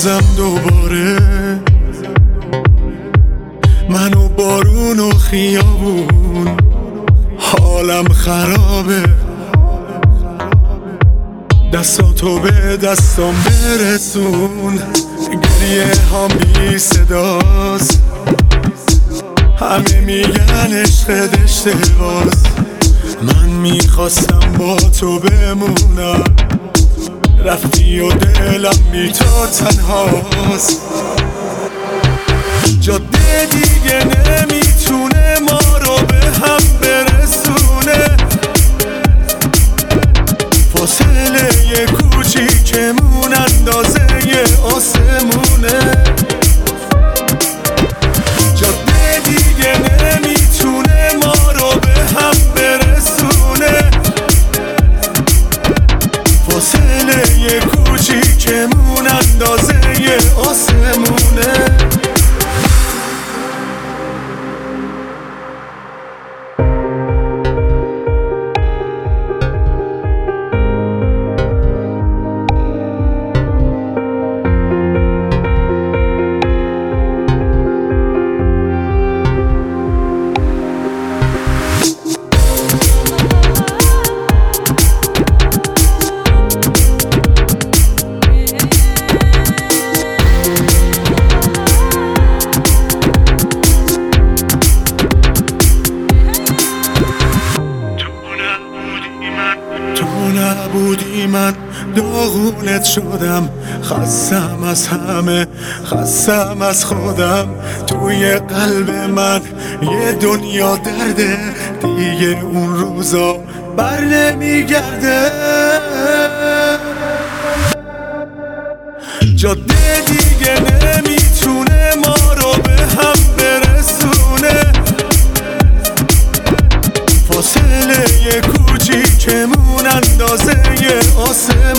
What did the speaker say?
بازم دوباره من و بارون و خیابون حالم خرابه، دستاتو به دستام برسون، گریه هم بی صداست، همه میگن عشقت اشتباس، من میخواستم با تو بمونم، رفتی و دلم بی تو تنهاست، جاده دیگه نمیتونه ما رو به هم برسونه، فاصله یه کوچیکمون اندازه یه آسمونه، جاده دیگه نمیتونه ما رو به هم برسونه، فاصله یه کوچیکمون اندازه یه آسمونه. نبودی من داغونت شدم، خستم از همه، خستم از خودم، توی قلب من یه دنیا درده، دیگه اون روزا بر نمیگرده، جاده دیگه نمیتونه ما رو به هم برسونه، فاصله یه کوچیکمون اندازه یه آسمونه.